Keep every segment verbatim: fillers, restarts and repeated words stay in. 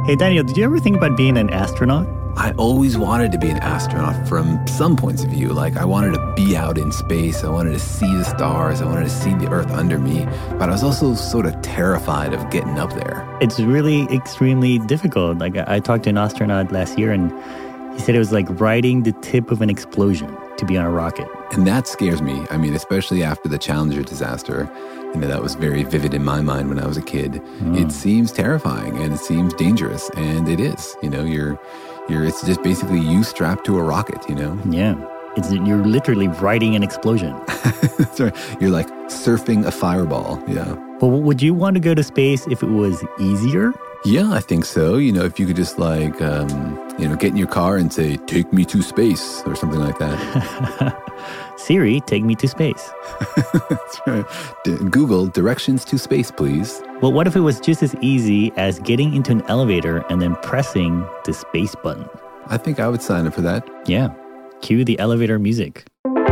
Hey, Daniel, did you ever think about being an astronaut? I always wanted to be an astronaut from some points of view. Like, I wanted to be out in space. I wanted to see the stars. I wanted to see the Earth under me. But I was also sort of terrified of getting up there. It's really extremely difficult. Like, I talked to an astronaut last year, and he said it was like riding the tip of an explosion to be on a rocket. And that scares me. I mean, especially after the Challenger disaster. You know, that was very vivid in my mind when I was a kid. Mm. It seems terrifying, and it seems dangerous, and it is. You know, you're... You're, it's just basically you strapped to a rocket, you know? Yeah. It's, you're literally riding an explosion. That's right. You're like surfing a fireball, yeah. But would you want to go to space if it was easier? Yeah, I think so. You know, if you could just like, um, you know, get in your car and say, take me to space or something like that. Siri, take me to space. That's right. D- Google, directions to space, please. Well, what if it was just as easy as getting into an elevator and then pressing the space button? I think I would sign up for that. Yeah. Cue the elevator music.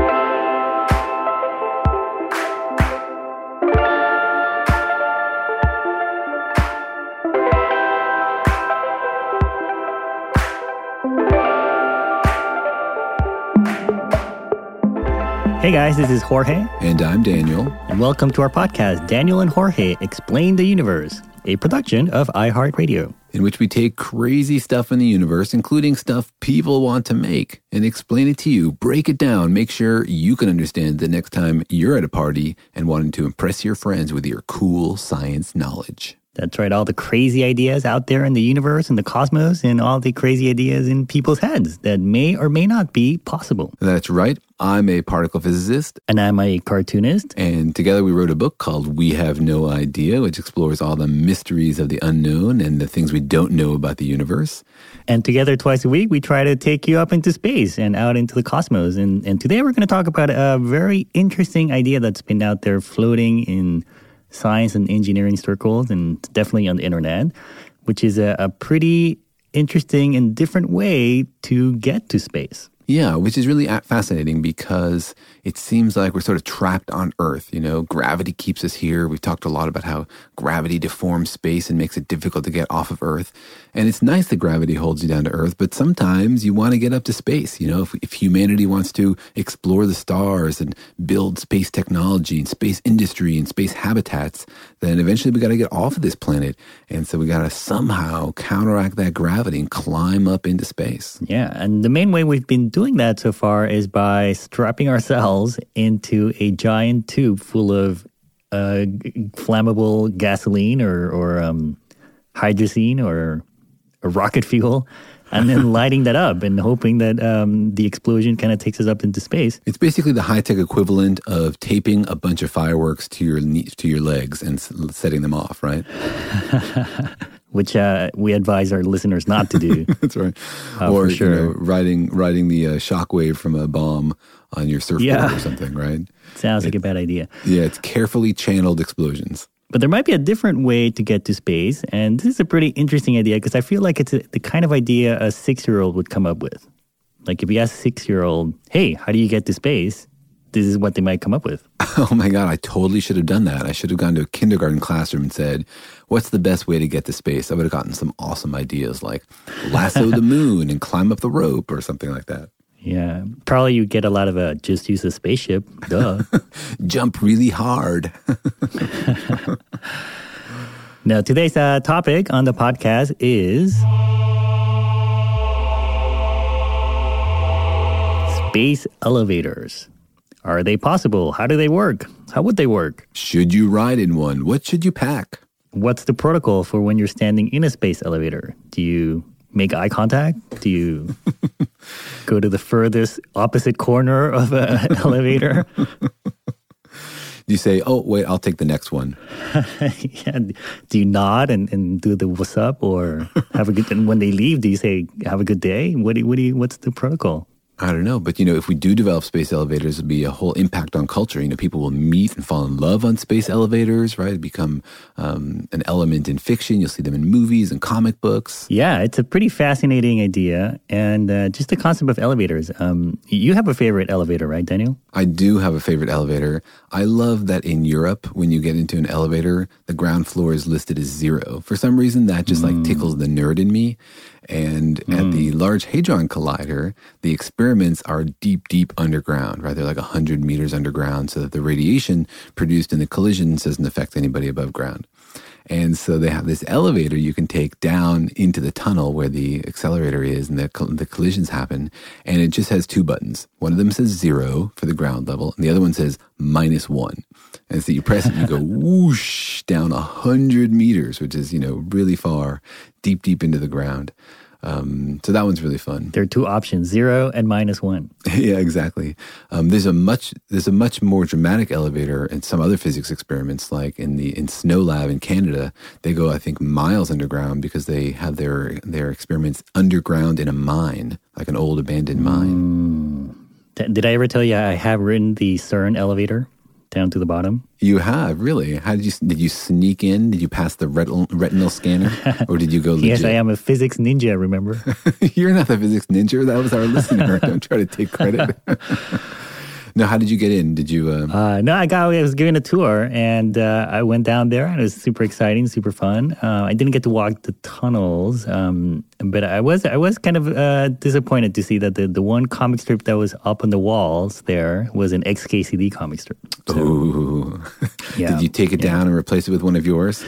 Hey guys, this is Jorge. And I'm Daniel. And welcome to our podcast, Daniel and Jorge Explain the Universe, a production of iHeartRadio. In which we take crazy stuff in the universe, including stuff people want to make, and explain it to you, break it down, make sure you can understand the next time you're at a party and wanting to impress your friends with your cool science knowledge. That's right, all the crazy ideas out there in the universe and the cosmos and all the crazy ideas in people's heads that may or may not be possible. That's right. I'm a particle physicist. And I'm a cartoonist. And together we wrote a book called We Have No Idea, which explores all the mysteries of the unknown and the things we don't know about the universe. And together twice a week, we try to take you up into space and out into the cosmos. And, and today we're going to talk about a very interesting idea that's been out there floating in science and engineering circles and definitely on the internet, which is a, a pretty interesting and different way to get to space. Yeah, which is really fascinating because it seems like we're sort of trapped on Earth. You know, gravity keeps us here. We've talked a lot about how gravity deforms space and makes it difficult to get off of Earth. And it's nice that gravity holds you down to Earth, but sometimes you want to get up to space. You know, if, if humanity wants to explore the stars and build space technology and space industry and space habitats, then eventually we got to get off of this planet. And so we got to somehow counteract that gravity and climb up into space. Yeah, and the main way we've been doing that so far is by strapping ourselves into a giant tube full of uh, flammable gasoline or, or um, hydrazine or, or rocket fuel, and then lighting that up and hoping that um, the explosion kind of takes us up into space. It's basically the high-tech equivalent of taping a bunch of fireworks to your to your legs and setting them off, right? Which uh, we advise our listeners not to do. That's right. Uh, or for sure. you know, riding riding the uh, shockwave from a bomb on your surfboard yeah. or something, right? Sounds it, like a bad idea. Yeah, it's carefully channeled explosions. But there might be a different way to get to space, and this is a pretty interesting idea because I feel like it's a, the kind of idea a six-year-old would come up with. Like if you ask a six-year-old, hey, how do you get to space? This is what they might come up with. Oh my God, I totally should have done that. I should have gone to a kindergarten classroom and said, what's the best way to get to space? I would have gotten some awesome ideas like lasso the moon and climb up the rope or something like that. Yeah, probably you get a lot of uh, just use a spaceship, duh. Jump really hard. Now, today's uh, topic on the podcast is space elevators. Are they possible? How do they work? How would they work? Should you ride in one? What should you pack? What's the protocol for when you're standing in a space elevator? Do you make eye contact? Do you go to the furthest opposite corner of an elevator? Do you say, oh, wait, I'll take the next one? Yeah. Do you nod and, and do the what's up or have a good, and when they leave, do you say, have a good day? What do you, what do you, what's the protocol? I don't know, but you know, if we do develop space elevators, it'll be a whole impact on culture. You know, people will meet and fall in love on space elevators, right? It become um, an element in fiction. You'll see them in movies and comic books. Yeah, it's a pretty fascinating idea, and uh, just the concept of elevators. Um, you have a favorite elevator, right, Daniel? I do have a favorite elevator. I love that in Europe, when you get into an elevator, the ground floor is listed as zero. For some reason, that just mm. like tickles the nerd in me. And mm. at the Large Hadron Collider, the experiments are deep, deep underground, right? They're like one hundred meters underground so that the radiation produced in the collisions doesn't affect anybody above ground. And so they have this elevator you can take down into the tunnel where the accelerator is and the, the collisions happen. And it just has two buttons. One of them says zero for the ground level, and the other one says minus one. And so you press it and you go whoosh down one hundred meters, which is, you know, really far, deep, deep into the ground. Um, so that one's really fun. There are two options, zero and minus one. Yeah, exactly. Um, there's a much there's a much more dramatic elevator in some other physics experiments, like in the in Snow Lab in Canada. They go, I think, miles underground because they have their their experiments underground in a mine, like an old abandoned mine. Mm. Did I ever tell you I have ridden the CERN elevator down to the bottom? You have, really? How did you did you sneak in? Did you pass the retinal, retinal scanner? Or did you go legit? Yes, I am a physics ninja, remember? You're not the physics ninja. That was our listener. Don't try to take credit. No, how did you get in? Did you... Uh... Uh, no, I got. I was given a tour, and uh, I went down there, and it was super exciting, super fun. Uh, I didn't get to walk the tunnels, um, but I was I was kind of uh, disappointed to see that the, the one comic strip that was up on the walls there was an X K C D comic strip. So, Ooh. Yeah, did you take it yeah. down and replace it with one of yours?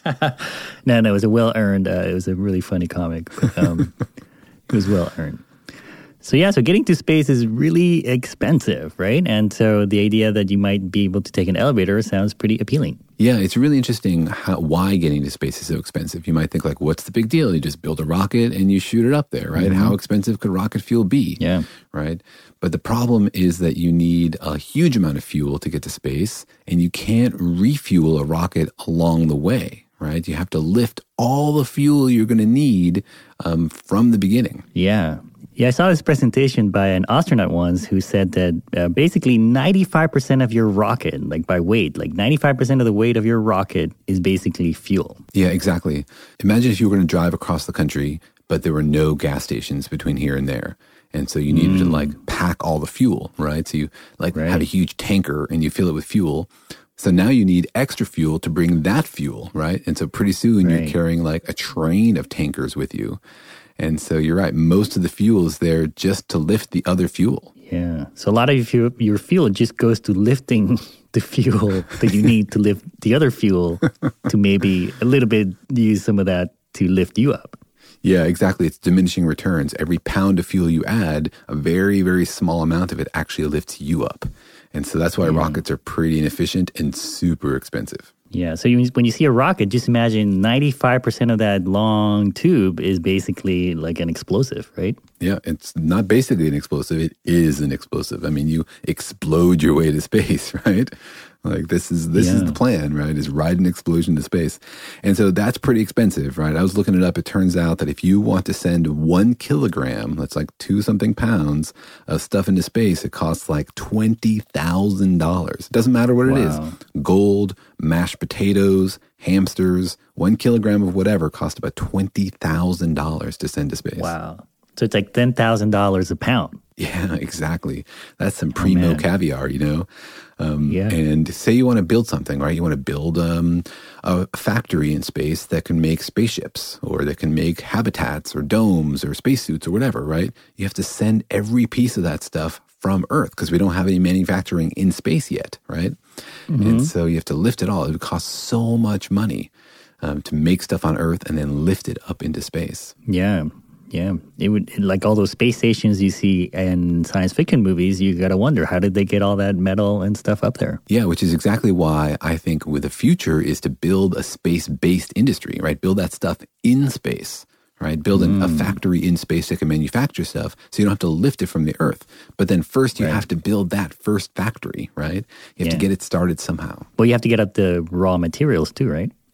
no, no, it was a well-earned, uh, it was a really funny comic. But, um, it was well-earned. So yeah, so getting to space is really expensive, right? And so the idea that you might be able to take an elevator sounds pretty appealing. Yeah, it's really interesting how, why getting to space is so expensive. You might think like, what's the big deal? You just build a rocket and you shoot it up there, right? Mm-hmm. How expensive could rocket fuel be? Yeah. Right? But the problem is that you need a huge amount of fuel to get to space, and you can't refuel a rocket along the way, right? You have to lift all the fuel you're going to need um, from the beginning. Yeah. Yeah, I saw this presentation by an astronaut once who said that uh, basically ninety-five percent of your rocket, like by weight, like ninety-five percent of the weight of your rocket is basically fuel. Yeah, exactly. Imagine if you were going to drive across the country, but there were no gas stations between here and there. And so you needed mm. to like pack all the fuel, right? So you like right. have a huge tanker and you fill it with fuel. So now you need extra fuel to bring that fuel, right? And so pretty soon right. you're carrying like a train of tankers with you. And so you're right. Most of the fuel is there just to lift the other fuel. Yeah. So a lot of your, your fuel just goes to lifting the fuel that you need to lift the other fuel to maybe a little bit use some of that to lift you up. Yeah, exactly. It's diminishing returns. Every pound of fuel you add, a very, very small amount of it actually lifts you up. And so that's why yeah. rockets are pretty inefficient and super expensive. Yeah, so you, when you see a rocket, just imagine ninety-five percent of that long tube is basically like an explosive, right? Yeah, it's not basically an explosive, it is an explosive. I mean, you explode your way to space, right? Like this is this yeah. is the plan, right? Is ride an explosion to space. And so that's pretty expensive, right? I was looking it up. It turns out that if you want to send one kilogram, that's like two something pounds of stuff into space, it costs like twenty thousand dollars. It doesn't matter what wow. it is. Gold, mashed potatoes, hamsters, one kilogram of whatever cost about twenty thousand dollars to send to space. Wow. So it's like ten thousand dollars a pound. Yeah, exactly. That's some primo oh, caviar, you know? Um, yeah. And say you want to build something, right? You want to build um, a factory in space that can make spaceships or that can make habitats or domes or spacesuits or whatever, right? You have to send every piece of that stuff from Earth because we don't have any manufacturing in space yet, right? Mm-hmm. And so you have to lift it all. It would cost so much money um, to make stuff on Earth and then lift it up into space. Yeah. Yeah, it would like all those space stations you see in science fiction movies. You got to wonder, how did they get all that metal and stuff up there? Yeah, which is exactly why I think with the future is to build a space-based industry, right? Build that stuff in space, right? Build an, mm. a factory in space that can manufacture stuff so you don't have to lift it from the Earth. But then first you right. have to build that first factory, right? You have yeah. to get it started somehow. Well, you have to get up the raw materials too, right?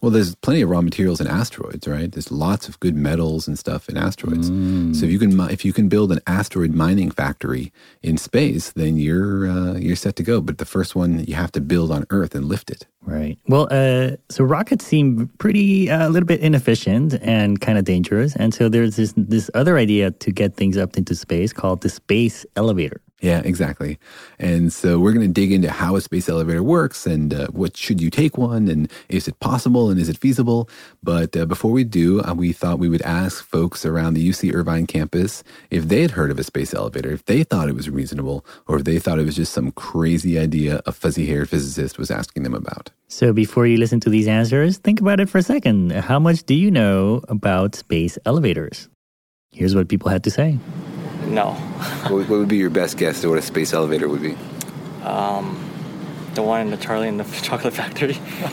Well, there's plenty of raw materials in asteroids, right? There's lots of good metals and stuff in asteroids. Mm. So if you can if you can build an asteroid mining factory in space, then you're uh, you're set to go. But the first one you have to build on Earth and lift it. Right. Well, uh, so rockets seem pretty uh, a little bit inefficient and kind of dangerous, and so there's this this other idea to get things up into space called the space elevator. Yeah, exactly. And so we're going to dig into how a space elevator works and uh, what should you take one and is it possible and is it feasible? But uh, before we do, uh, we thought we would ask folks around the U C Irvine campus if they had heard of a space elevator, if they thought it was reasonable, or if they thought it was just some crazy idea a fuzzy-haired physicist was asking them about. So before you listen to these answers, think about it for a second. How much do you know about space elevators? Here's what people had to say. No. What would be your best guess to what a space elevator would be? Um, the one in the Charlie and the Chocolate Factory.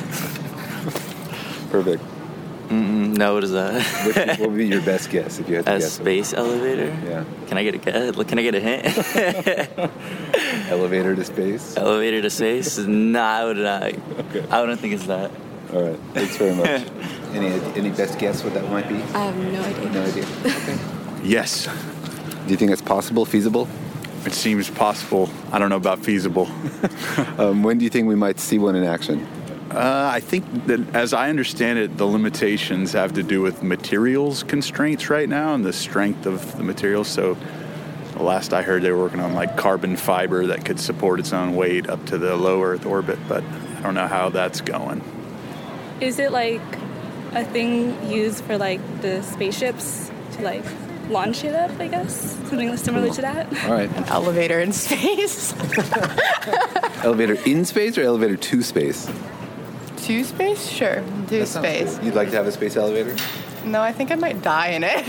Perfect. Mm-mm, no, what is that? what, what would be your best guess if you had to a guess? A space it? elevator? Yeah. Can I get a guess? Can I get a hint? Elevator to space? Elevator to space? Nah, I would not. Okay. I wouldn't think it's that. All right. Thanks very much. any any best guess what that might be? I have no idea. No idea. Okay. Yes. Do you think it's possible, feasible? It seems possible. I don't know about feasible. um, when do you think we might see one in action? Uh, I think that, as I understand it, the limitations have to do with materials constraints right now and the strength of the materials. So the last I heard, they were working on like carbon fiber that could support its own weight up to the low Earth orbit, but I don't know how that's going. Is it like a thing used for like the spaceships to like launch it up, I guess? Something similar to that? All right. An elevator in space. Elevator in space or elevator to space? To space? Sure. To space. Cool. You'd like to have a space elevator? No, I think I might die in it.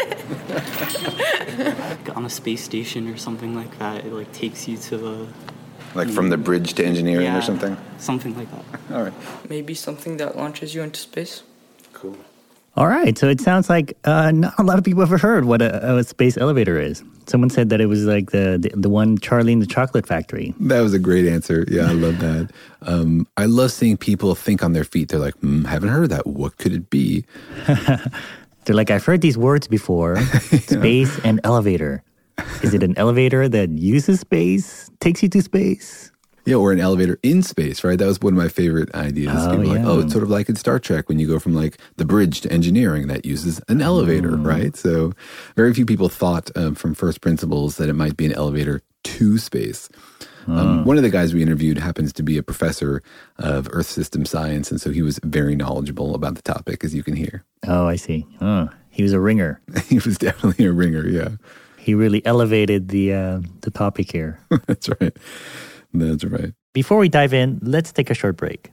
On a space station or something like that, it like takes you to the... Like from the bridge to engineering yeah, or something? Something like that. All right. Maybe something that launches you into space. Cool. All right, so it sounds like uh, not a lot of people ever heard what a, a space elevator is. Someone said that it was like the, the the one Charlie and the Chocolate Factory. That was a great answer. Yeah, I love that. Um, I love seeing people think on their feet. They're like, mm, haven't heard of that. What could it be? They're like, I've heard these words before. Space and elevator. Is it an elevator that uses space, takes you to space? Yeah, or an elevator in space, right? That was one of my favorite ideas. Oh, People are yeah. like, oh, it's sort of like in Star Trek when you go from like the bridge to engineering that uses an elevator, Mm. right? So very few people thought um, from first principles that it might be an elevator to space. Um, one of the guys we interviewed happens to be a professor of Earth system science, and so he was very knowledgeable about the topic, as you can hear. Oh, I see. Oh, he was a ringer. He was definitely a ringer, yeah. He really elevated the uh, the topic here. That's right. That's right. Before we dive in, let's take a short break.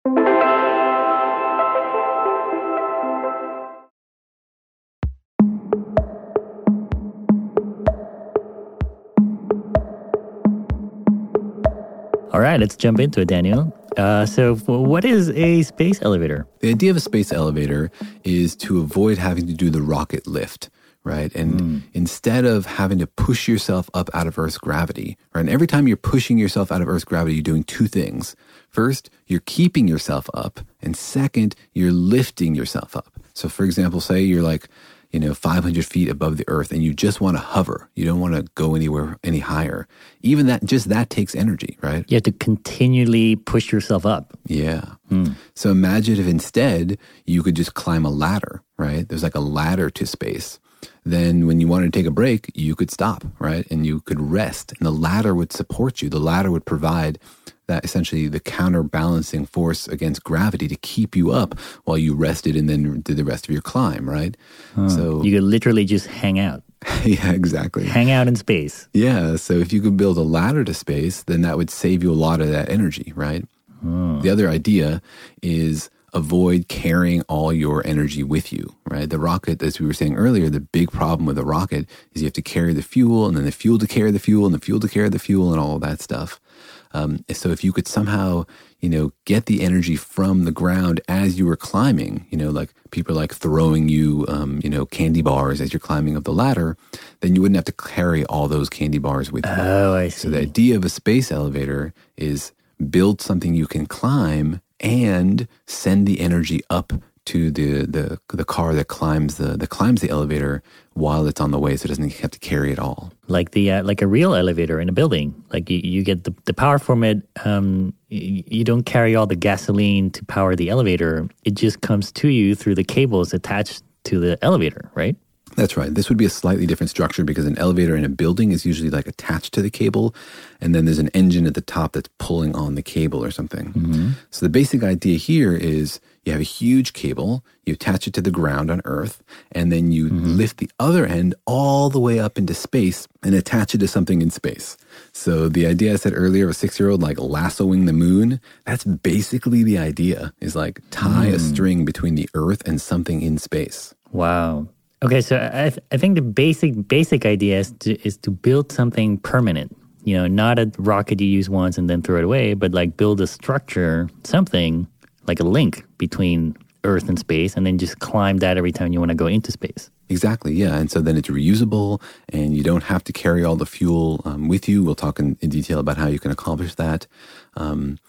All right, let's jump into it, Daniel. Uh, so what is a space elevator? The idea of a space elevator is to avoid having to do the rocket lift, right? And mm. instead of having to push yourself up out of Earth's gravity, right? And every time you're pushing yourself out of Earth's gravity, you're doing two things. First, you're keeping yourself up. And second, you're lifting yourself up. So for example, say you're like, you know, five hundred feet above the Earth and you just want to hover. You don't want to go anywhere any higher. Even that, just that takes energy, right? You have to continually push yourself up. Yeah. Hmm. So imagine if instead you could just climb a ladder, right? There's like a ladder to space. Then when you wanted to take a break, you could stop, right? And you could rest. And the ladder would support you. The ladder would provide that essentially the counterbalancing force against gravity to keep you up while you rested and then did the rest of your climb, right? Huh. So you could literally just hang out. Yeah, exactly. Hang out in space. Yeah. So if you could build a ladder to space, then that would save you a lot of that energy, right? Hmm. The other idea is avoid carrying all your energy with you, right? The rocket, as we were saying earlier, the big problem with a rocket is you have to carry the fuel and then the fuel to carry the fuel and the fuel to carry the fuel and all of that stuff. Um, so if you could somehow, you know, get the energy from the ground as you were climbing, you know, like people are like throwing you, um, you know, candy bars as you're climbing up the ladder, then you wouldn't have to carry all those candy bars with you. Oh, I see. So the idea of a space elevator is build something you can climb and send the energy up to the the, the car that climbs the that climbs the elevator while it's on the way, so it doesn't have to carry it all. Like the uh, like a real elevator in a building. Like you, you get the, the power from it. Um, you, you don't carry all the gasoline to power the elevator. It just comes to you through the cables attached to the elevator, right? That's right. This would be a slightly different structure because an elevator in a building is usually like attached to the cable, and then there's an engine at the top that's pulling on the cable or something. Mm-hmm. So the basic idea here is you have a huge cable, you attach it to the ground on Earth, and then you mm-hmm. lift the other end all the way up into space and attach it to something in space. So the idea I said earlier of a six-year-old like lassoing the moon, that's basically the idea, is like tie mm. a string between the Earth and something in space. Wow. Okay, so I th- I think the basic basic idea is to, is to build something permanent. You know, not a rocket you use once and then throw it away, but like build a structure, something like a link between Earth and space, and then just climb that every time you want to go into space. Exactly, yeah. And so then it's reusable, and you don't have to carry all the fuel um, with you. We'll talk in, in detail about how you can accomplish that. Um,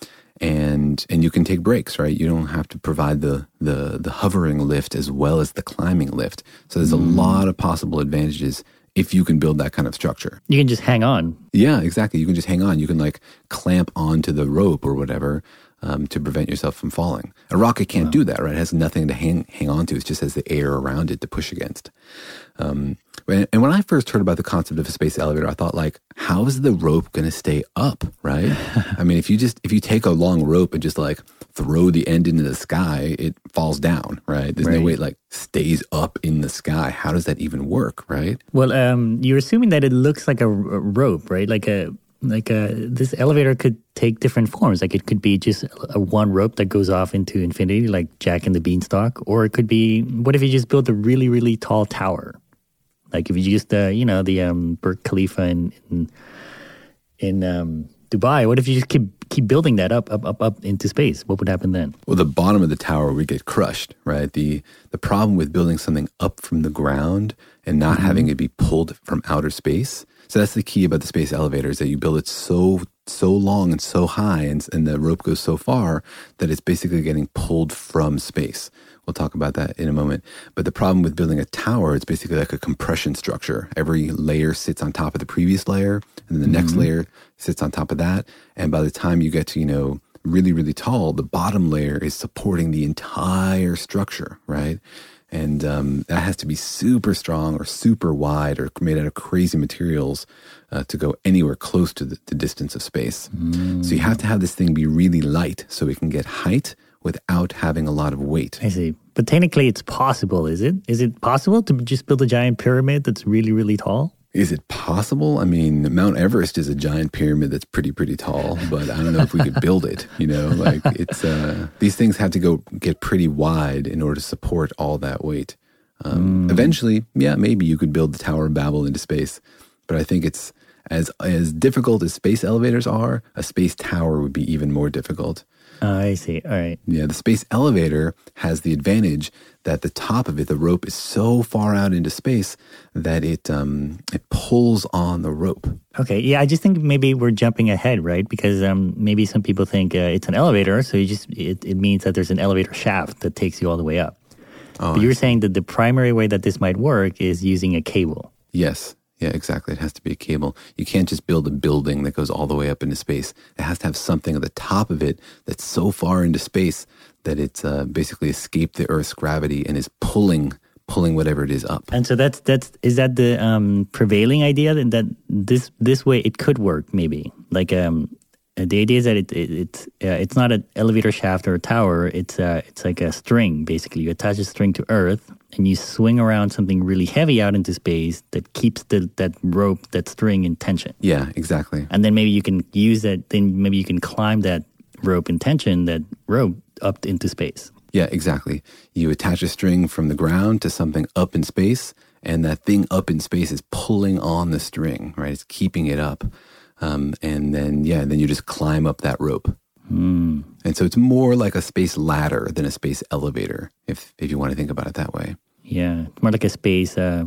and and you can take breaks, right? You don't have to provide the the the hovering lift as well as the climbing lift. So there's mm. a lot of possible advantages if you can build that kind of structure. You can just hang on. Yeah, exactly. You can just hang on. You can like clamp onto the rope or whatever um, to prevent yourself from falling. A rocket can't wow. do that, right? It has nothing to hang hang on to. It just has the air around it to push against. Um, and when I first heard about the concept of a space elevator, I thought like, how is the rope going to stay up, right? I mean, if you just, if you take a long rope and just like throw the end into the sky, it falls down, right? There's right. no way it like stays up in the sky. How does that even work, right? Well, um, you're assuming that it looks like a, a rope, right? Like a, like a, this elevator could take different forms. Like it could be just a one rope that goes off into infinity, like Jack and the Beanstalk. Or it could be, what if you just built a really, really tall tower? Like if you just, uh, you know, the um, Burj Khalifa in in, in um, Dubai, what if you just keep keep building that up, up, up, up into space? What would happen then? Well, the bottom of the tower would get crushed, right? The the problem with building something up from the ground and not mm-hmm. having it be pulled from outer space. So that's the key about the space elevator, is that you build it so so long and so high, and, and the rope goes so far that it's basically getting pulled from space. We'll talk about that in a moment. But the problem with building a tower, it's basically like a compression structure. Every layer sits on top of the previous layer, and then the mm-hmm. next layer sits on top of that. And by the time you get to, you know, really, really tall, the bottom layer is supporting the entire structure, right? And um, that has to be super strong or super wide or made out of crazy materials uh, to go anywhere close to the, the distance of space. Mm. So you have to have this thing be really light so it can get height without having a lot of weight. I see. But technically it's possible, is it? Is it possible to just build a giant pyramid that's really, really tall? Is it possible? I mean, Mount Everest is a giant pyramid that's pretty, pretty tall, but I don't know if we could build it, you know? Like, it's, uh, these things have to go get pretty wide in order to support all that weight. Um, mm. Eventually, yeah, maybe you could build the Tower of Babel into space, but I think it's, as, as difficult as space elevators are, a space tower would be even more difficult. Oh, I see. All right. Yeah, the space elevator has the advantage that the top of it, the rope, is so far out into space that it um, it pulls on the rope. Okay. Yeah, I just think maybe we're jumping ahead, right? Because um, maybe some people think uh, it's an elevator, so you just it, it means that there's an elevator shaft that takes you all the way up. Oh, but you're saying that the primary way that this might work is using a cable. Yes. Yeah, exactly. It has to be a cable. You can't just build a building that goes all the way up into space. It has to have something at the top of it that's so far into space that it's uh, basically escaped the Earth's gravity and is pulling pulling whatever it is up. And so that's that's is that the um, prevailing idea that, that this this way it could work maybe? Like um, the idea is that it, it it's uh, it's not an elevator shaft or a tower. It's uh, it's like a string basically. You attach a string to Earth, and you swing around something really heavy out into space that keeps the that rope, that string in tension. Yeah, exactly. And then maybe you can use that, then maybe you can climb that rope in tension, that rope up into space. Yeah, exactly. You attach a string from the ground to something up in space, and that thing up in space is pulling on the string, right? It's keeping it up. Um, and then, yeah, then you just climb up that rope. Mm. And so it's more like a space ladder than a space elevator, if if you want to think about it that way. Yeah, it's more like a space uh,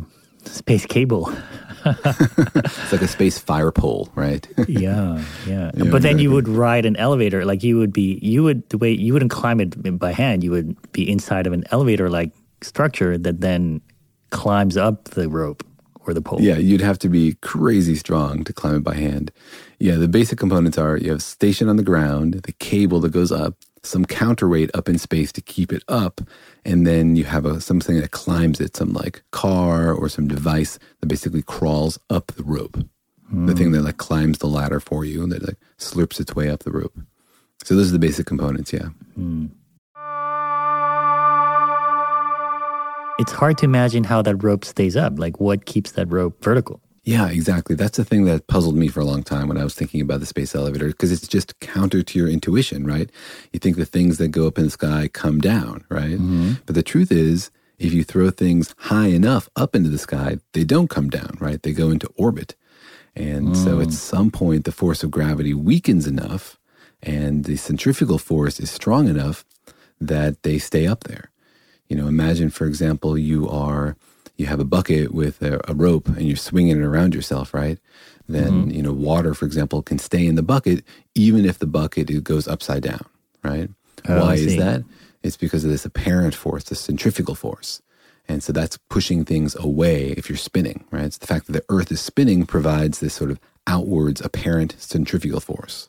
space cable. It's like a space fire pole, right? yeah, yeah. Yeah, But then you exactly. would ride an elevator. Like you would be, you would the way you wouldn't climb it by hand. You would be inside of an elevator-like structure that then climbs up the rope or the pole. Yeah, you'd have to be crazy strong to climb it by hand. Yeah, the basic components are you have station on the ground, the cable that goes up, some counterweight up in space to keep it up, and then you have a something that climbs it, some like car or some device that basically crawls up the rope. Mm. The thing that like climbs the ladder for you and that like slurps its way up the rope. So those are the basic components, yeah. Mm. It's hard to imagine how that rope stays up. Like what keeps that rope vertical? Yeah, exactly. That's the thing that puzzled me for a long time when I was thinking about the space elevator, because it's just counter to your intuition, right? You think the things that go up in the sky come down, right? Mm-hmm. But the truth is, if you throw things high enough up into the sky, they don't come down, right? They go into orbit. And mm. so at some point, the force of gravity weakens enough and the centrifugal force is strong enough that they stay up there. You know, imagine, for example, you are... you have a bucket with a, a rope and you're swinging it around yourself, right? Then, mm-hmm. you know, water, for example, can stay in the bucket even if the bucket it goes upside down, right? Oh, Why I is see. that? It's because of this apparent force, the centrifugal force. And so that's pushing things away if you're spinning, right? It's the fact that the Earth is spinning provides this sort of outwards apparent centrifugal force.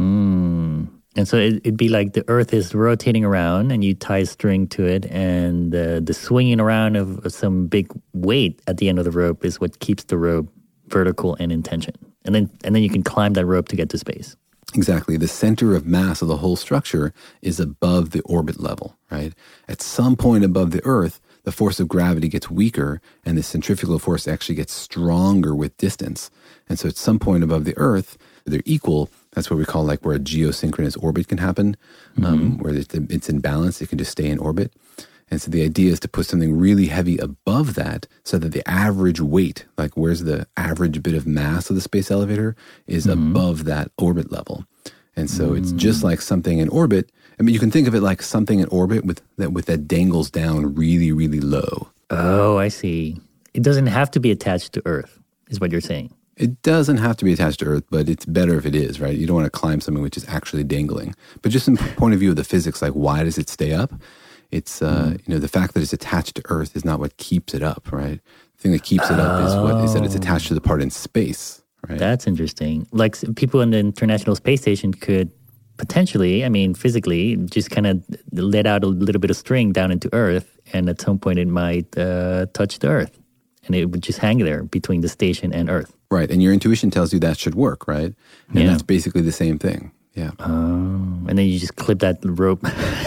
Mm. And so it, it'd be like the Earth is rotating around and you tie a string to it, and uh, the swinging around of some big weight at the end of the rope is what keeps the rope vertical and in tension. And then, and then you can climb that rope to get to space. Exactly. The center of mass of the whole structure is above the orbit level, right? At some point above the Earth, the force of gravity gets weaker and the centrifugal force actually gets stronger with distance. And so at some point above the Earth, they're equal. That's what we call like where a geosynchronous orbit can happen, mm-hmm. um, where it's, it's in balance. It can just stay in orbit. And so the idea is to put something really heavy above that so that the average weight, like where's the average bit of mass of the space elevator, is mm-hmm. above that orbit level. And so mm-hmm. it's just like something in orbit. I mean, you can think of it like something in orbit with that, with that dangles down really, really low. Oh, I see. It doesn't have to be attached to Earth, is what you're saying. It doesn't have to be attached to Earth, but it's better if it is, right? You don't want to climb something which is actually dangling. But just from the point of view of the physics, like why does it stay up? It's, uh, mm. you know, the fact that it's attached to Earth is not what keeps it up, right? The thing that keeps it up is what is that it's attached to the part in space, right? That's interesting. Like people in the International Space Station could potentially, I mean, physically, just kind of let out a little bit of string down into Earth, and at some point it might uh, touch the Earth, and it would just hang there between the station and Earth. Right, and your intuition tells you that should work, right? And yeah. that's basically the same thing. Yeah. Oh, and then you just clip that rope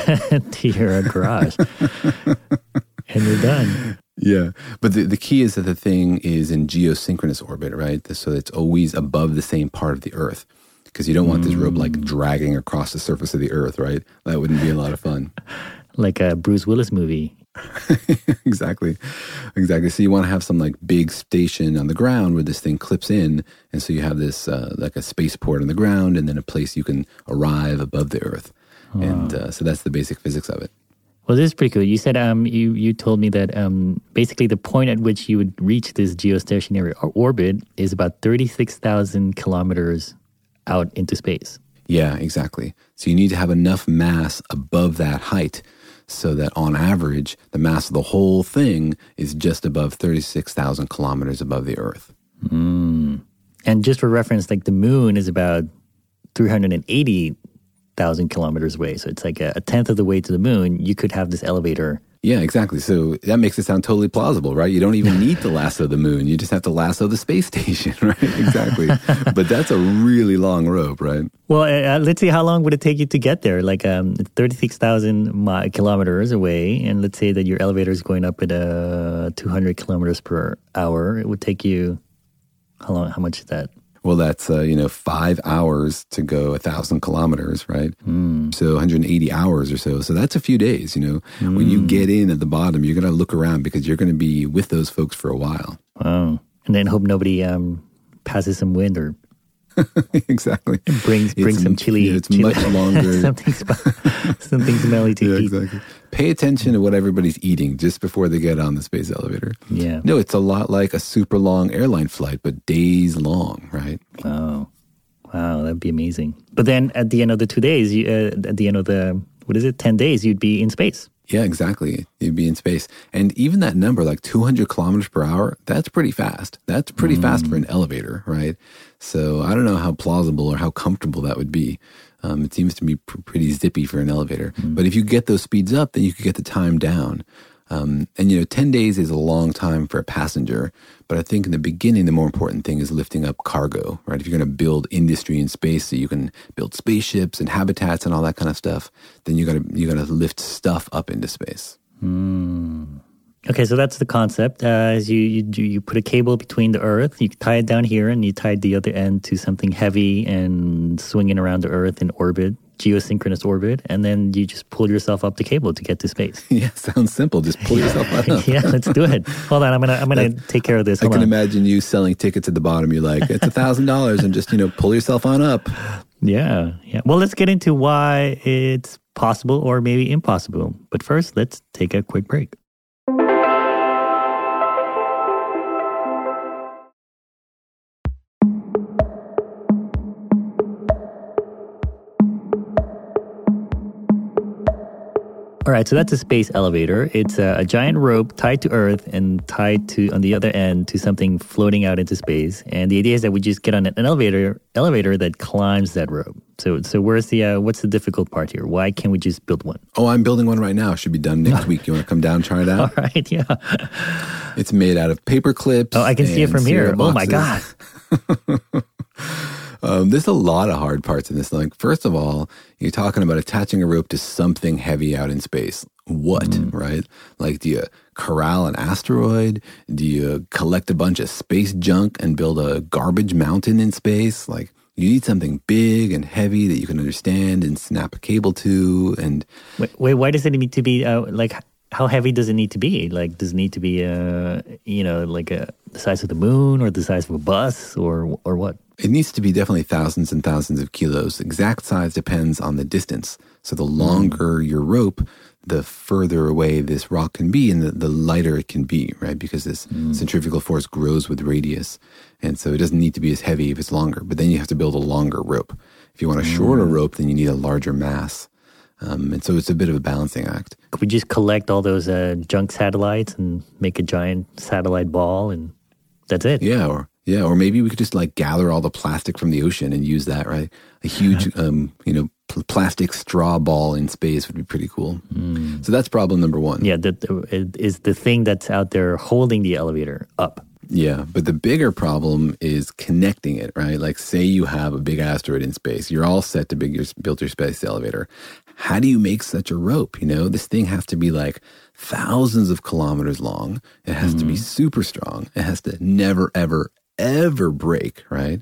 to your garage, and you're done. Yeah, but the, the key is that the thing is in geosynchronous orbit, right? So it's always above the same part of the Earth, because you don't want this rope like dragging across the surface of the Earth, right? That wouldn't be a lot of fun. Like a Bruce Willis movie. Exactly. Exactly. So you want to have some like big station on the ground where this thing clips in. And so you have this uh, like a spaceport on the ground and then a place you can arrive above the Earth. Wow. And uh, so that's the basic physics of it. Well, this is pretty cool. You said um, you, you told me that um, basically the point at which you would reach this geostationary orbit is about thirty-six thousand kilometers out into space. Yeah, exactly. So you need to have enough mass above that height so that on average, the mass of the whole thing is just above thirty-six thousand kilometers above the Earth. Mm. And just for reference, like the moon is about three hundred eighty thousand kilometers away. So it's like a, a tenth of the way to the moon. You could have this elevator. Yeah, exactly. So that makes it sound totally plausible, right? You don't even need to lasso the moon. You just have to lasso the space station, right? Exactly. But that's a really long rope, right? Well, uh, let's see, how long would it take you to get there? Like um, thirty-six thousand mi- kilometers away, and let's say that your elevator is going up at uh, two hundred kilometers per hour. It would take you, how long? How much is that? Well, that's, uh, you know, five hours to go a thousand kilometers, right? Mm. So one hundred eighty hours or so. So that's a few days, you know. Mm. When you get in at the bottom, you're going to look around because you're going to be with those folks for a while. Wow. And then hope nobody um, passes some wind or Exactly. It brings brings It's- some chili. yeah, it's chili- much longer. something, sp- something smelly to Yeah, eat. exactly. Pay attention to what everybody's eating just before they get on the space elevator. Yeah. No, it's a lot like a super long airline flight, but days long, right? Oh, wow, that'd be amazing. But then at the end of the two days, you, uh, at the end of the, what is it, ten days, you'd be in space. Yeah, exactly. You'd be in space. And even that number, like two hundred kilometers per hour, that's pretty fast. That's pretty mm. fast for an elevator, right? So I don't know how plausible or how comfortable that would be. Um, it seems to be pr- pretty zippy for an elevator. Mm. But if you get those speeds up, then you could get the time down. Um, and, you know, ten days is a long time for a passenger. But I think in the beginning, the more important thing is lifting up cargo, right? If you're going to build industry in space so you can build spaceships and habitats and all that kind of stuff, then you got to you got to lift stuff up into space. Mm. Okay, so that's the concept. Uh, is you, you do- you put a cable between the Earth, you tie it down here, and you tie the other end to something heavy and swinging around the Earth in orbit, geosynchronous orbit, and then you just pull yourself up the cable to get to space. Yeah, sounds simple. Just pull yourself up. Yeah, let's do it. Hold on, I'm gonna I'm gonna take care of this. I Hold can on. imagine you selling tickets at the bottom. You're like, it's a thousand dollars, and just you know, pull yourself on up. Yeah, yeah. Well, let's get into why it's possible or maybe impossible. But first, let's take a quick break. All right, so that's a space elevator. It's a, a giant rope tied to Earth and tied to on the other end to something floating out into space. And the idea is that we just get on an elevator elevator that climbs that rope. So, so where's the uh, what's the difficult part here? Why can't we just build one? Oh, I'm building one right now. Should be done next week. You want to come down and try it out? All right, yeah. It's made out of paper clips. Oh, I can see it and from here. cereal Oh my God. boxes. Um, there's a lot of hard parts in this. Like, first of all, you're talking about attaching a rope to something heavy out in space. What, mm. right? Like, do you corral an asteroid? Do you collect a bunch of space junk and build a garbage mountain in space? Like, you need something big and heavy that you can understand and snap a cable to. And wait, wait why does it need to be uh, like? How heavy does it need to be? Like, does it need to be, uh, you know, like a, the size of the moon or the size of a bus or or what? It needs to be definitely thousands and thousands of kilos. Exact size depends on the distance. So the longer your rope, the further away this rock can be and the, the lighter it can be, right? Because this mm. centrifugal force grows with radius. And so it doesn't need to be as heavy if it's longer. But then you have to build a longer rope. If you want a shorter mm. rope, then you need a larger mass. Um, and so it's a bit of a balancing act. Could we just collect all those uh, junk satellites and make a giant satellite ball and that's it? Yeah, or yeah, or maybe we could just like gather all the plastic from the ocean and use that, right? A huge, um, you know, pl- plastic straw ball in space would be pretty cool. Mm. So that's problem number one. Yeah, that is the thing that's out there holding the elevator up. Yeah, but the bigger problem is connecting it, right? Like, say you have a big asteroid in space. You're all set to big your, build your space elevator. How do you make such a rope? You know, this thing has to be like thousands of kilometers long. It has mm-hmm. to be super strong. It has to never, ever, ever break, right?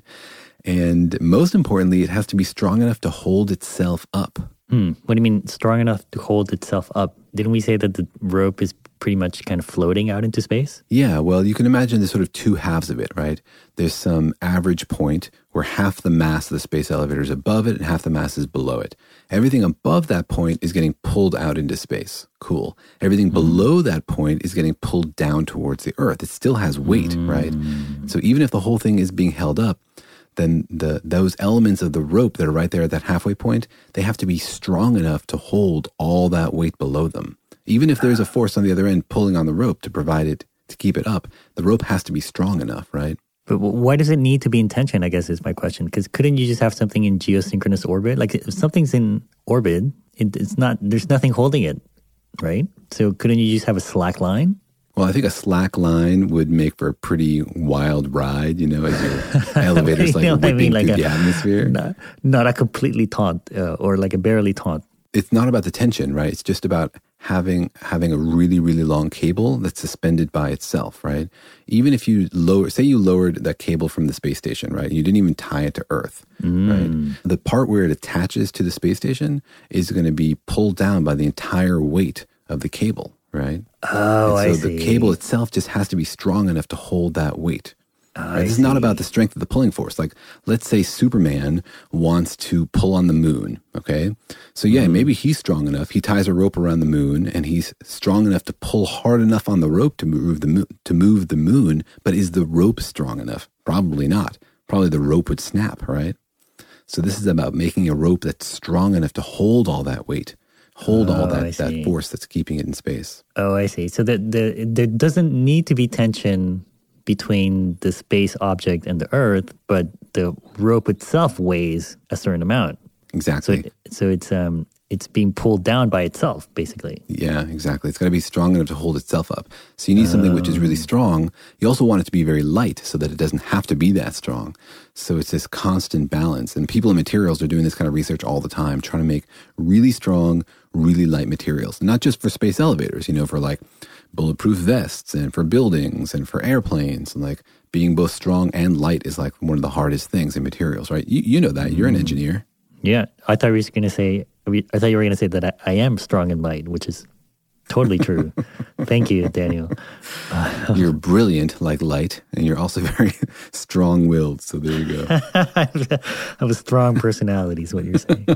And most importantly, it has to be strong enough to hold itself up. Mm, what do you mean strong enough to hold itself up? Didn't we say that the rope is pretty much kind of floating out into space? Yeah, well, you can imagine there's sort of two halves of it, right? There's some average point where half the mass of the space elevator is above it and half the mass is below it. Everything above that point is getting pulled out into space. Cool. Everything mm. below that point is getting pulled down towards the Earth. It still has weight, mm. right? So even if the whole thing is being held up, then the those elements of the rope that are right there at that halfway point, they have to be strong enough to hold all that weight below them. Even if there's a force on the other end pulling on the rope to provide it, to keep it up, the rope has to be strong enough, right? But why does it need to be in tension, I guess is my question. Because couldn't you just have something in geosynchronous orbit? Like if something's in orbit, it, it's not, there's nothing holding it, right? So couldn't you just have a slack line? Well, I think a slack line would make for a pretty wild ride, you know, as your elevator's like you know whipping I mean? like through a, the atmosphere. Not, not a completely taut uh, or like a barely taut. It's not about the tension, right? It's just about having having a really, really long cable that's suspended by itself, right? Even if you lower, say you lowered that cable from the space station, right? You didn't even tie it to Earth, mm. right? The part where it attaches to the space station is going to be pulled down by the entire weight of the cable, right? Oh, and so I the see. cable itself just has to be strong enough to hold that weight. Right? This is not about the strength of the pulling force. Like, let's say Superman wants to pull on the moon, okay? So yeah, mm-hmm. maybe he's strong enough. He ties a rope around the moon, and he's strong enough to pull hard enough on the rope to move the moon, to move the moon. But is the rope strong enough? Probably not. Probably the rope would snap, right? So this is about making a rope that's strong enough to hold all that weight, hold oh, all that, that force that's keeping it in space. Oh, I see. So the, the, there doesn't need to be tension between the space object and the Earth, but the rope itself weighs a certain amount. Exactly. So, it, so it's um it's being pulled down by itself, basically. Yeah, exactly. It's got to be strong enough to hold itself up. So you need something which is really strong. You also want it to be very light so that it doesn't have to be that strong. So it's this constant balance. And people in materials are doing this kind of research all the time, trying to make really strong, really light materials. Not just for space elevators, you know, for like bulletproof vests and for buildings and for airplanes. And like being both strong and light is like one of the hardest things in materials, right? You, you know that. You're an engineer. Yeah. I thought you were going to say, I thought you were going to say that I, I am strong and light, which is totally true. Thank you, Daniel. You're brilliant like light, and you're also very strong-willed. So there you go. I have a strong personality is what you're saying.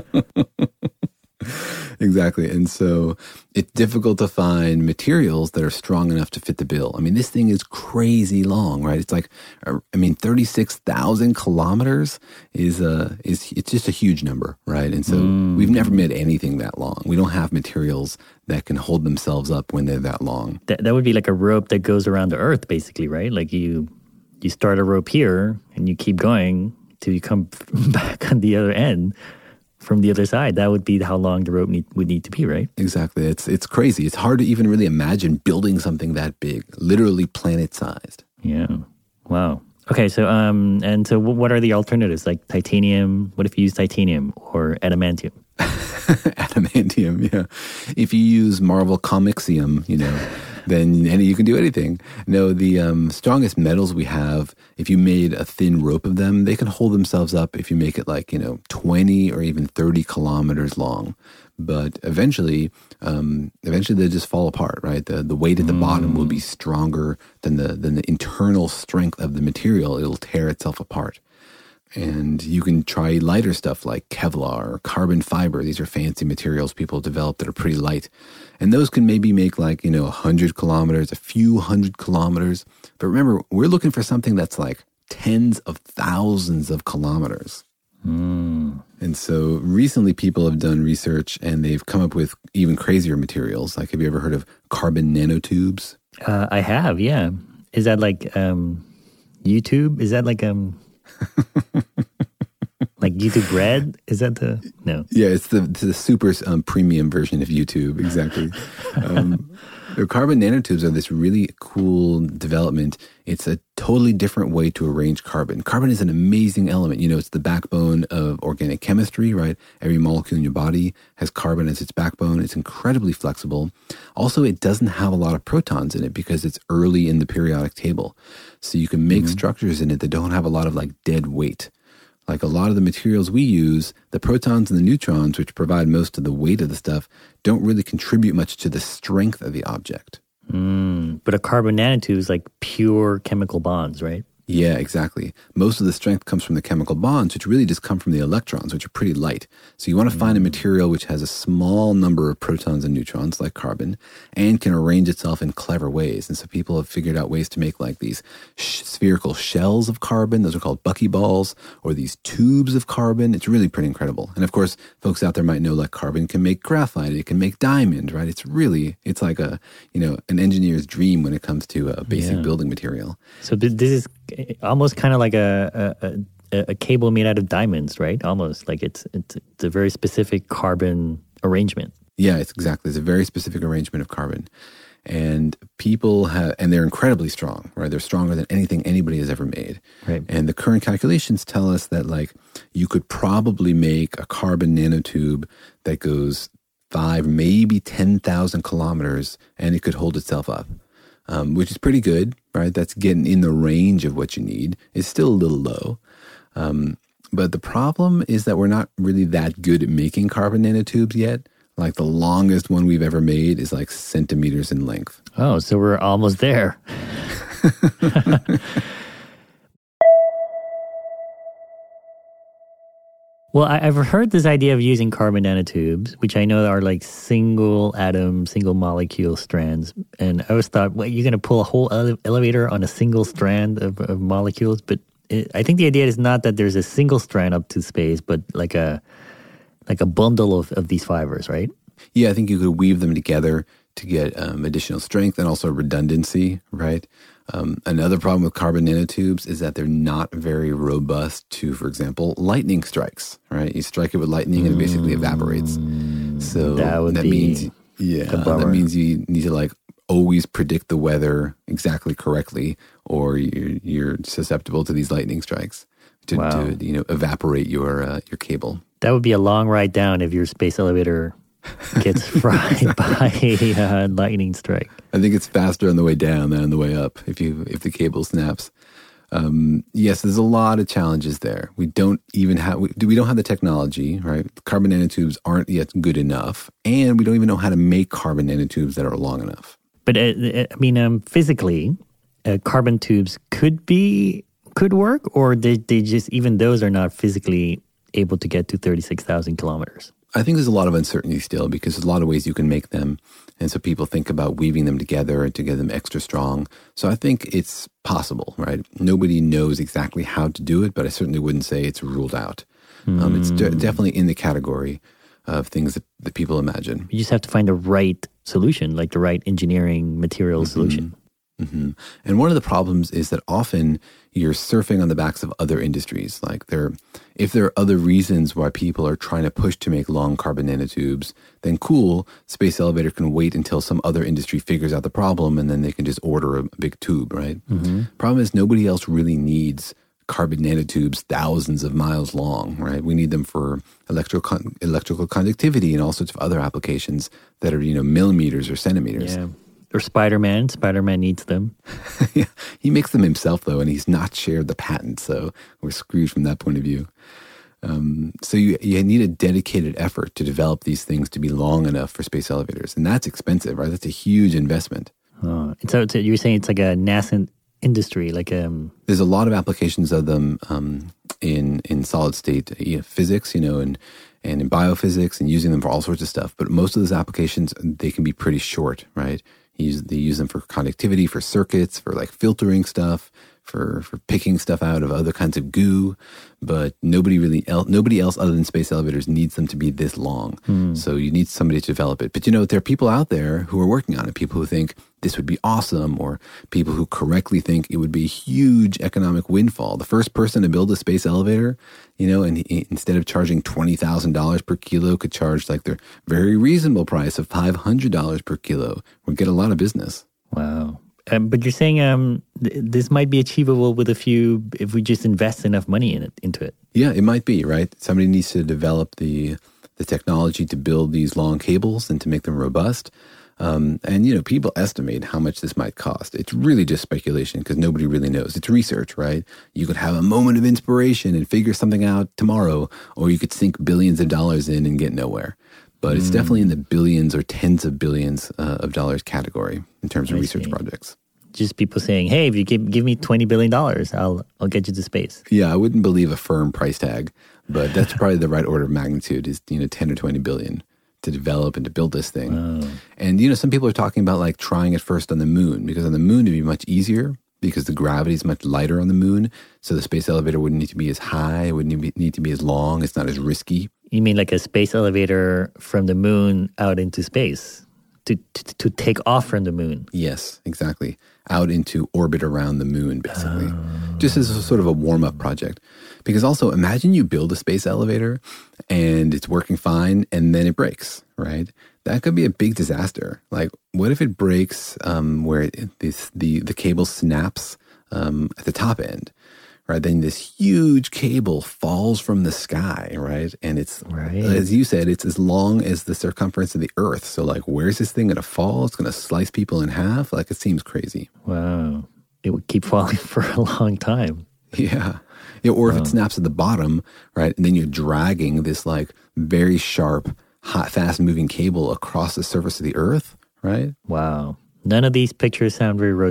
Exactly. And so it's difficult to find materials that are strong enough to fit the bill. I mean, this thing is crazy long, right? It's like, I mean, thirty-six thousand kilometers is a, is, it's just a huge number, right? And so mm. we've never made anything that long. We don't have materials that can hold themselves up when they're that long. That, that would be like a rope that goes around the Earth, basically, right? Like you, you start a rope here and you keep going till you come back on the other end. From the other side, that would be how long the rope need, would need to be, right? Exactly. It's it's crazy. It's hard to even really imagine building something that big, literally planet-sized. Yeah. Wow. Okay. So, um, and so, what are the alternatives? Like titanium. What if you use titanium or adamantium? Adamantium. Yeah. If you use Marvel Comixium, you know. Then and you can do anything. No, the um, strongest metals we have, if you made a thin rope of them, they can hold themselves up if you make it like, you know, twenty or even thirty kilometers long. But eventually, um, eventually they just fall apart, right? The the weight at the mm. bottom will be stronger than the than the internal strength of the material. It'll tear itself apart. And you can try lighter stuff like Kevlar or carbon fiber. These are fancy materials people develop that are pretty light. And those can maybe make like, you know, one hundred kilometers, a few hundred kilometers. But remember, we're looking for something that's like tens of thousands of kilometers. Mm. And so recently people have done research and they've come up with even crazier materials. Like, have you ever heard of carbon nanotubes? Uh, I have, yeah. Is that like um, YouTube? Is that like... um? Like YouTube Red? Is that the... No. Yeah, it's the, the super um, premium version of YouTube, exactly. Um, the carbon nanotubes are this really cool development. It's a totally different way to arrange carbon. Carbon is an amazing element. You know, it's the backbone of organic chemistry, right? Every molecule in your body has carbon as its backbone. It's incredibly flexible. Also, it doesn't have a lot of protons in it because it's early in the periodic table. So you can make mm-hmm. structures in it that don't have a lot of like dead weight. Like a lot of the materials we use, the protons and the neutrons, which provide most of the weight of the stuff, don't really contribute much to the strength of the object. Mm, but a carbon nanotube is like pure chemical bonds, right? Yeah, exactly. Most of the strength comes from the chemical bonds, which really just come from the electrons, which are pretty light. So you want to find a material which has a small number of protons and neutrons, like carbon, and can arrange itself in clever ways. And so people have figured out ways to make like these sh- spherical shells of carbon. Those are called buckyballs, or these tubes of carbon. It's really pretty incredible. And of course, folks out there might know like carbon can make graphite. It can make diamond, right? It's really, it's like a, you know, an engineer's dream when it comes to a basic yeah. building material. So this is almost kind of like a, a a cable made out of diamonds, right? Almost like it's it's, it's a very specific carbon arrangement. Yeah, it's exactly. It's a very specific arrangement of carbon. And people have, and they're incredibly strong, right? They're stronger than anything anybody has ever made. Right. And the current calculations tell us that like you could probably make a carbon nanotube that goes five, maybe ten thousand kilometers, and it could hold itself up. Um, which is pretty good, right? That's getting in the range of what you need. It's still a little low. Um, but the problem is that we're not really that good at making carbon nanotubes yet. Like the longest one we've ever made is like centimeters in length. Oh, so we're almost there. Well, I, I've heard this idea of using carbon nanotubes, which I know are like single atom, single molecule strands. And I always thought, well, you're going to pull a whole ele- elevator on a single strand of, of molecules. But it, I think the idea is not that there's a single strand up to space, but like a like a bundle of, of these fibers, right? Yeah, I think you could weave them together to get um, additional strength and also redundancy, right? Um, another problem with carbon nanotubes is that they're not very robust to, for example, lightning strikes, right? You strike it with lightning and it basically evaporates. So that, would that be means, yeah, that means you need to like always predict the weather exactly correctly, or you're, you're susceptible to these lightning strikes to, wow. to you know, evaporate your uh, your cable. That would be a long ride down if your space elevator gets fried by a uh, lightning strike. I think it's faster on the way down than on the way up if you if the cable snaps. Um, yes, there's a lot of challenges there. We don't even have we, we don't have the technology, right? Carbon nanotubes aren't yet good enough, and we don't even know how to make carbon nanotubes that are long enough. But uh, I mean, um, physically, uh, carbon tubes could be could work, or they they just even those are not physically able to get to thirty-six thousand kilometers. I think there's a lot of uncertainty still because there's a lot of ways you can make them. And so people think about weaving them together to get them extra strong. So I think it's possible, right? Nobody knows exactly how to do it, but I certainly wouldn't say it's ruled out. Mm. Um, it's de- definitely in the category of things that, that people imagine. You just have to find the right solution, like the right engineering material mm-hmm. solution. Mm-hmm. And one of the problems is that often you're surfing on the backs of other industries. Like there, if there are other reasons why people are trying to push to make long carbon nanotubes, then cool, Space Elevator can wait until some other industry figures out the problem and then they can just order a big tube, right? Mm-hmm. Problem is nobody else really needs carbon nanotubes thousands of miles long, right? We need them for electrical electrical conductivity and all sorts of other applications that are, you know, millimeters or centimeters. Yeah. Or Spider-Man. Spider-Man needs them. Yeah, he makes them himself, though, and he's not shared the patent, so we're screwed from that point of view. Um, so you, you need a dedicated effort to develop these things to be long enough for space elevators, and that's expensive, right? That's a huge investment. Oh, so it's a, you're saying it's like a nascent industry, like um. There's a lot of applications of them um, in in solid state you know, physics, you know, and and in biophysics, and using them for all sorts of stuff. But most of those applications, they can be pretty short, right? Use, they use them for conductivity, for circuits, for like filtering stuff, for for picking stuff out of other kinds of goo. But nobody really else, nobody else other than space elevators needs them to be this long. Mm. So you need somebody to develop it. But you know, there are people out there who are working on it. People who think this would be awesome, or people who correctly think it would be a huge economic windfall. The first person to build a space elevator, you know, and he, instead of charging twenty thousand dollars per kilo, could charge like their very reasonable price of five hundred dollars per kilo. Would get a lot of business. Wow. Um, but you're saying um, th- this might be achievable with a few, if we just invest enough money in it, into it. Yeah, it might be, right? Somebody needs to develop the the technology to build these long cables and to make them robust. Um, and, you know, people estimate how much this might cost. It's really just speculation because nobody really knows. It's research, right? You could have a moment of inspiration and figure something out tomorrow, or you could sink billions of dollars in and get nowhere. But it's mm. definitely in the billions or tens of billions uh, of dollars category in terms of I research see. projects. Just people saying, hey, if you give, give me twenty billion dollars, I'll I'll get you to space. Yeah, I wouldn't believe a firm price tag, but that's probably the right order of magnitude is, you know, ten or twenty billion to develop and to build this thing. Wow. And, you know, some people are talking about like trying it first on the moon, because on the moon it'd be much easier because the gravity is much lighter on the moon. So the space elevator wouldn't need to be as high. It wouldn't need to be as long. It's not as risky. You mean like a space elevator from the moon out into space to, to, to take off from the moon? Yes, exactly. Out into orbit around the moon, basically. Oh. Just as a sort of a warm-up project. Because also, imagine you build a space elevator and it's working fine and then it breaks, right? That could be a big disaster. Like, what if it breaks um, where it, this, the, the cable snaps um, at the top end? Right, then this huge cable falls from the sky, right? And it's, right. as you said, it's as long as the circumference of the Earth. So, like, where's this thing going to fall? It's going to slice people in half? Like, it seems crazy. Wow. It would keep falling for a long time. Yeah. yeah or wow. if it snaps at the bottom, right, and then you're dragging this, like, very sharp, hot, fast-moving cable across the surface of the Earth, right? Wow. None of these pictures sound very rosy.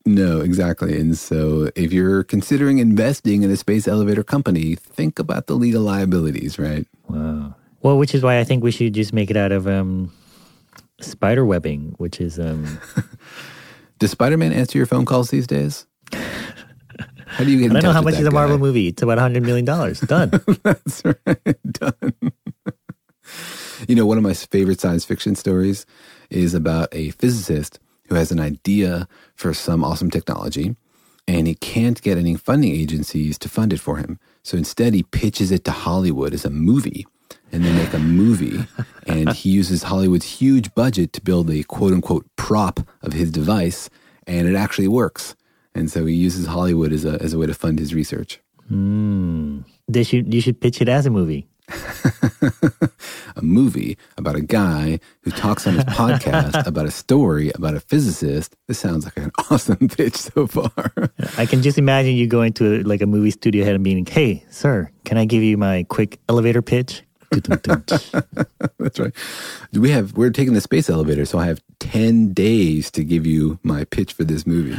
No, exactly. And so if you're considering investing in a space elevator company, think about the legal liabilities, right? Wow. Well, which is why I think we should just make it out of um, spider webbing, which is... Um... Does Spider-Man answer your phone calls these days? How do you get in I don't touch know how with much that is a guy? Marvel movie. It's about one hundred million dollars. Done. That's right. Done. You know, one of my favorite science fiction stories is about a physicist who has an idea for some awesome technology, and he can't get any funding agencies to fund it for him. So instead, he pitches it to Hollywood as a movie, and they make a movie, and he uses Hollywood's huge budget to build a quote-unquote prop of his device, and it actually works. And so he uses Hollywood as a as a way to fund his research. Mm. They should, you should pitch it as a movie. A movie about a guy who talks on his podcast about a story about a physicist. This sounds like an awesome pitch so far. I can just imagine you going to like a movie studio head and being, hey, sir, can I give you my quick elevator pitch? That's right. We have we're taking the space elevator, so I have ten days to give you my pitch for this movie.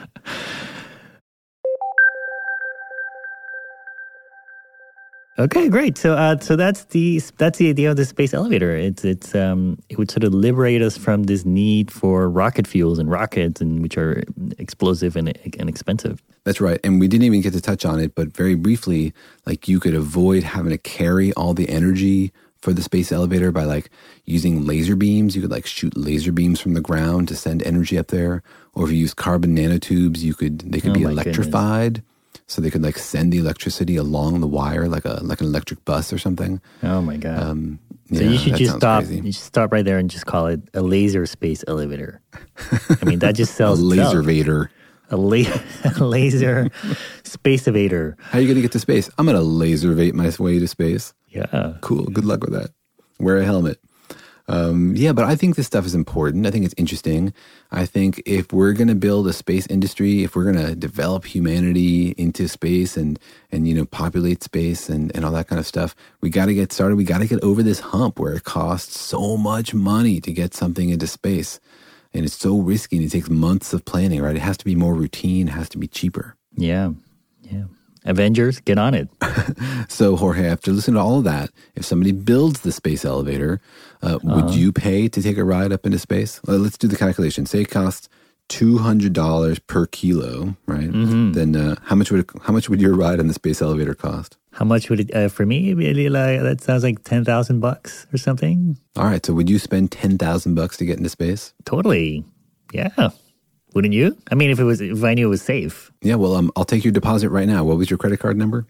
Okay, great. So, uh, so that's the that's the idea of the space elevator. It's it's um, it would sort of liberate us from this need for rocket fuels and rockets, and which are explosive and and expensive. That's right. And we didn't even get to touch on it, but very briefly, like you could avoid having to carry all the energy for the space elevator by like using laser beams. You could like shoot laser beams from the ground to send energy up there. Or if you use carbon nanotubes, you could they could Oh be my electrified. goodness. So they could like send the electricity along the wire like a like an electric bus or something. Oh my god! Um, so yeah, you should that just sounds stop. crazy. You should stop right there and just call it a laser space elevator. I mean, that just A sells itself. laservator. A, la- a laser space evader. How are you going to get to space? I'm going to laservate my way to space. Yeah. Cool. Good luck with that. Wear a helmet. Um, yeah, but I think this stuff is important. I think it's interesting. I think if we're going to build a space industry, if we're going to develop humanity into space and, and you know, populate space and, and all that kind of stuff, we got to get started. We got to get over this hump where it costs so much money to get something into space. And it's so risky and it takes months of planning, right? It has to be more routine. It has to be cheaper. Yeah. Yeah. Avengers, get on it. So, Jorge, after listening to all of that, if somebody builds the space elevator, uh, uh-huh. would you pay to take a ride up into space? Well, let's do the calculation. Say it costs two hundred dollars per kilo, right? Mm-hmm. Then uh, how much would it, how much would your ride on the space elevator cost? How much would it, uh, for me, maybe like, that sounds like ten thousand bucks or something. All right. So would you spend ten thousand bucks to get into space? Totally. Yeah. Wouldn't you? I mean, if it was, if I knew it was safe. Yeah. Well, um, I'll take your deposit right now. What was your credit card number?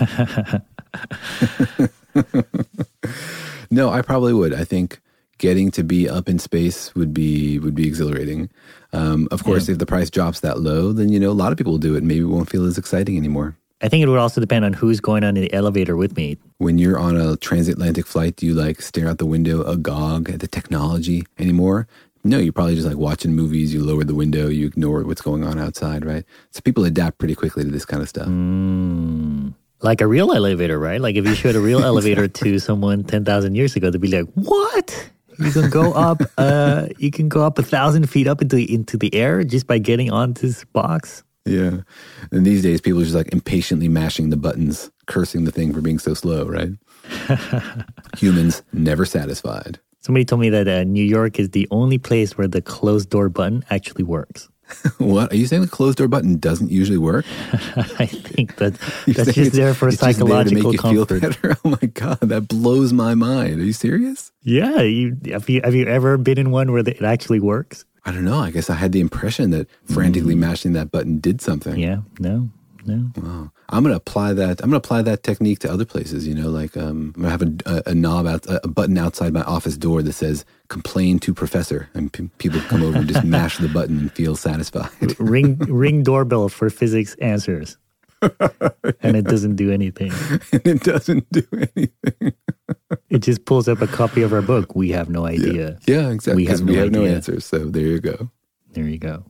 No, I probably would. I think getting to be up in space would be would be exhilarating. Um, of course, yeah. If the price drops that low, then you know a lot of people will do it. Maybe it won't feel as exciting anymore. I think it would also depend on who's going on the elevator with me. When you're on a transatlantic flight, do you like stare out the window agog at the technology anymore? No, you're probably just like watching movies. You lower the window, you ignore what's going on outside, right? So people adapt pretty quickly to this kind of stuff. Mm. Like a real elevator, right? Like if you showed a real elevator exactly. to someone ten thousand years ago, they'd be like, what? You can go up, uh, you can go up a thousand feet up into, into the air just by getting on this box? Yeah. And these days, people are just like impatiently mashing the buttons, cursing the thing for being so slow, right? Humans never satisfied. Somebody told me that uh, New York is the only place where the closed door button actually works. What? Are you saying the closed door button doesn't usually work? I think that that's just there for psychological just there to make you comfort. Feel better. Oh my God, that blows my mind. Are you serious? Yeah. You, have you have you ever been in one where it actually works? I don't know. I guess I had the impression that frantically mm. mashing that button did something. Yeah. No. No. Wow. I'm going to apply that. I'm going to apply that technique to other places. You know, like um, I'm going to have a, a, a knob out, a button outside my office door that says "Complain to Professor," and p- people come over and just mash the button and feel satisfied. ring ring doorbell for physics answers, and it doesn't do anything. And it doesn't do anything. It just pulls up a copy of our book. We have no idea. Yeah, yeah exactly. We have, no, we have idea. no answers. So there you go. There you go.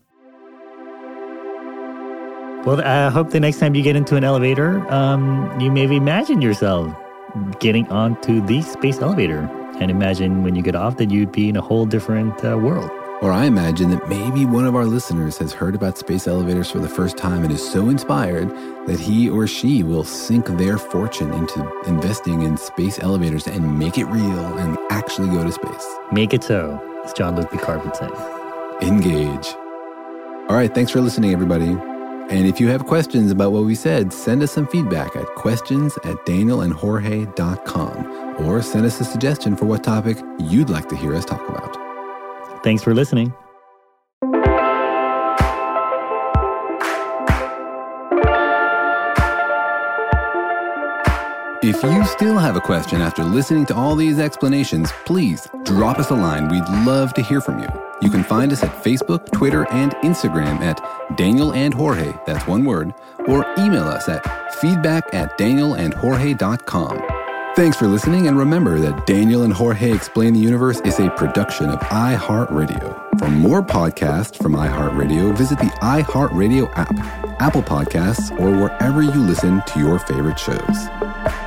Well, I hope the next time you get into an elevator, um, you maybe imagine yourself getting onto the space elevator and imagine when you get off that you'd be in a whole different uh, world. Or I imagine that maybe one of our listeners has heard about space elevators for the first time and is so inspired that he or she will sink their fortune into investing in space elevators and make it real and actually go to space. Make it so, as John Luke Picard would say. Engage. All right, thanks for listening, everybody. And if you have questions about what we said, send us some feedback at questions at daniel and jorge dot com or send us a suggestion for what topic you'd like to hear us talk about. Thanks for listening. If you still have a question after listening to all these explanations, please drop us a line. We'd love to hear from you. You can find us at Facebook, Twitter, and Instagram at Daniel and Jorge, that's one word, or email us at feedback at daniel and jorge dot com. Thanks for listening, and remember that Daniel and Jorge Explain the Universe is a production of iHeartRadio. For more podcasts from iHeartRadio, visit the iHeartRadio app, Apple Podcasts, or wherever you listen to your favorite shows.